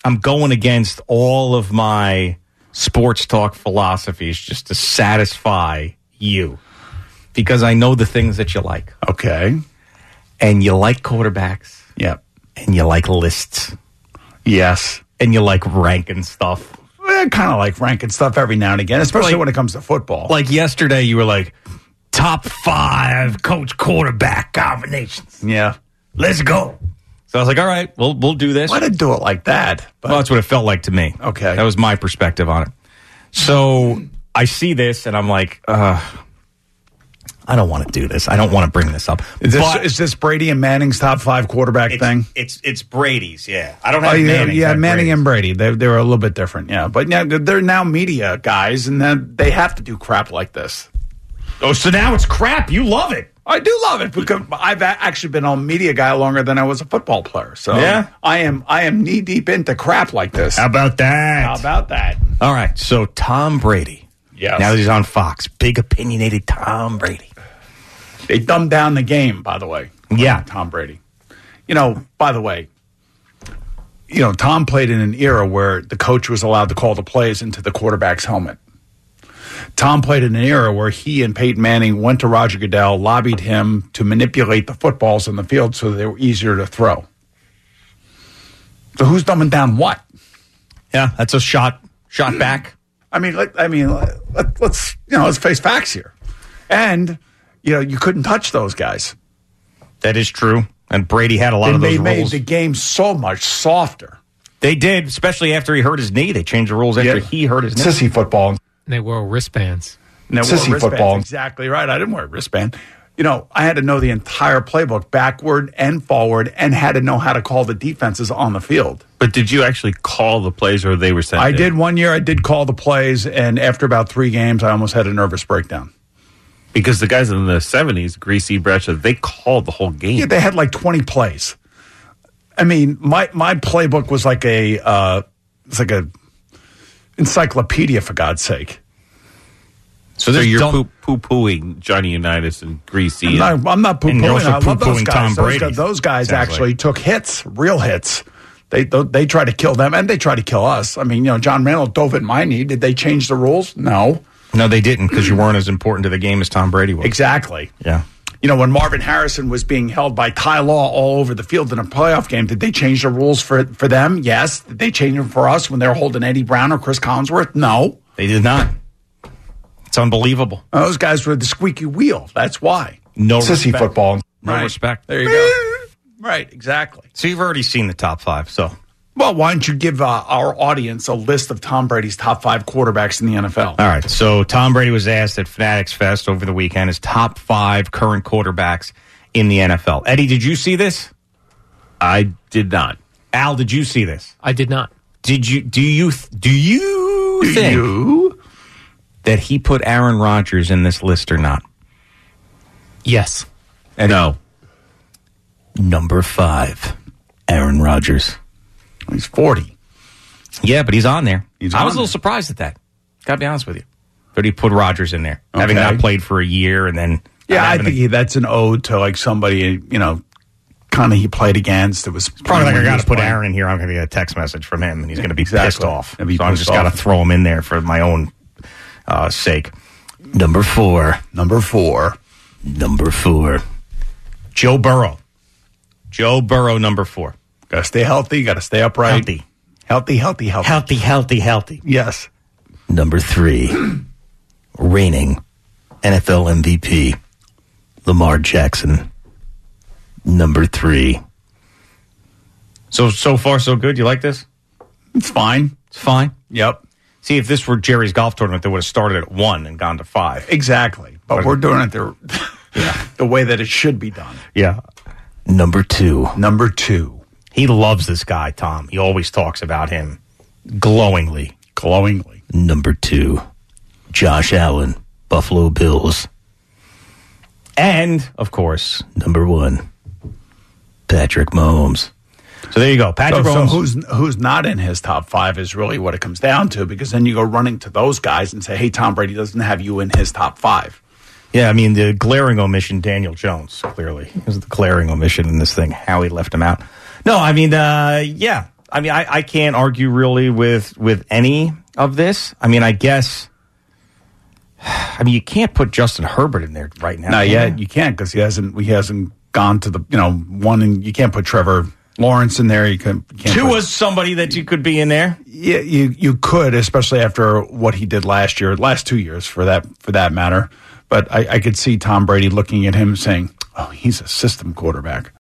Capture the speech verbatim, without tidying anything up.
I'm going against all of my sports talk philosophies just to satisfy you. Because I know the things that you like. Okay. And you like quarterbacks. Yep. And you like lists. Yes. And you like ranking stuff. I kind of like ranking stuff every now and again, especially like, when it comes to football. Like yesterday, you were like, top five coach quarterback combinations. Yeah. Let's go. So I was like, all right, we'll we'll do this. Why did do it like that? But well, that's what it felt like to me. Okay. That was my perspective on it. So I see this, and I'm like, uh, I don't want to do this. I don't want to bring this up. Is this, but is this Brady and Manning's top five quarterback it's, thing? It's it's Brady's, yeah. I don't have oh, yeah, Manning. Yeah, Manning Brady's. and Brady. They they were a little bit different, yeah. But yeah, they're now media guys, and then they have to do crap like this. Oh, so now it's crap. You love it. I do love it because I've actually been a media guy longer than I was a football player. So yeah. I am I am knee deep into crap like this. How about that? How about that? All right. So Tom Brady. Yes. Now that he's on Fox, big opinionated Tom Brady. They dumbed down the game, by the way. Yeah. Tom Brady. You know, by the way, you know, Tom played in an era where the coach was allowed to call the plays into the quarterback's helmet. Tom played in an era where he and Peyton Manning went to Roger Goodell, lobbied him to manipulate the footballs on the field so they were easier to throw. So who's dumbing down what? Yeah, that's a shot shot back. I mean, let, I mean, let, let's you know, let's face facts here. And you know, you couldn't touch those guys. That is true. And Brady had a lot and of those they made rules. the game so much softer. They did, especially after he hurt his knee. They changed the rules after yeah. he hurt his knee. Sissy football. They wore wristbands. And they Sissy wore football. Wristbands. Exactly right. I didn't wear a wristband. You know, I had to know the entire playbook backward and forward and had to know how to call the defenses on the field. But did you actually call the plays or they were sent I in? did one year. I did call the plays, and after about three games, I almost had a nervous breakdown. Because the guys in the seventies, Greasy, Bradshaw, they called the whole game. Yeah, they had like twenty plays. I mean, my, my playbook was like a uh, it's like a encyclopedia, for God's sake. So, so you're poo pooing Johnny Unitas and Greasy. I'm not, I'm not poo pooing. I love those guys. Tom those Brady. guys, those guys Sounds actually like. took hits, real hits. They they tried to kill them, and they tried to kill us. I mean, you know, John Randall dove at my knee. Did they change the rules? No. No, they didn't, because you weren't as important to the game as Tom Brady was. Exactly. Yeah. You know, when Marvin Harrison was being held by Ty Law all over the field in a playoff game, did they change the rules for for them? Yes. Did they change them for us when they were holding Eddie Brown or Chris Collinsworth? No. They did not. It's unbelievable. Those guys were the squeaky wheel. That's why. No Sissy respect. football. No right. respect. There you go. Right, exactly. So you've already seen the top five, so. Well, why don't you give uh, our audience a list of Tom Brady's top five quarterbacks in the N F L? All right, so Tom Brady was asked at Fanatics Fest over the weekend his top five current quarterbacks in the N F L. Eddie, did you see this? I did not. Al, did you see this? I did not. Did you? Do you? Do you Do think you? that he put Aaron Rodgers in this list or not? Yes. Eddie? No. Number five, Aaron Rodgers. He's forty. Yeah, but he's on there. He's I on was a little there. surprised at that. Gotta be honest with you. But he put Rodgers in there, Okay. having not played for a year, and then Yeah, I having think a- he, that's an ode to like somebody, you know, kind of he played against. It was probably like I when he got was to put playing. Aaron in here. I'm going to get a text message from him, and he's going to be Exactly. pissed off. He'll be So I pissed just got to off. throw him in there for my own uh, sake. Number four. Number four. Number four. Joe Burrow. Joe Burrow, number four. Got to stay healthy. Got to stay upright. Healthy. Healthy, healthy, healthy. Healthy, healthy, healthy. Yes. Number three. Reigning N F L M V P. Lamar Jackson. Number three. So, so far, so good? You like this? It's fine. It's fine. Yep. See, if this were Jerry's golf tournament, they would have started at one and gone to five. Exactly. But But- we're doing it the, the way that it should be done. Yeah. Number two. Number two. He loves this guy, Tom. He always talks about him glowingly. Glowingly. Number two. Josh Allen, Buffalo Bills. And, of course, number one. Patrick Mahomes. So there you go. Patrick So, so Mahomes. who's who's not in his top five is really what it comes down to, because then you go running to those guys and say, hey, Tom Brady doesn't have you in his top five. Yeah, I mean, the glaring omission, Daniel Jones, clearly. It was the glaring omission in this thing, how he left him out. No, I mean, uh, yeah. I mean, I, I can't argue really with with any of this. I mean, I guess. I mean, you can't put Justin Herbert in there right now. Not yet. You can't because he hasn't. He hasn't gone to the you know one. And you can't put Trevor Lawrence in there. You, can, you can't. Tua put, was somebody that you could be in there. Yeah, you you could, especially after what he did last year, last two years for that for that matter. But I, I could see Tom Brady looking at him saying, "Oh, he's a system quarterback."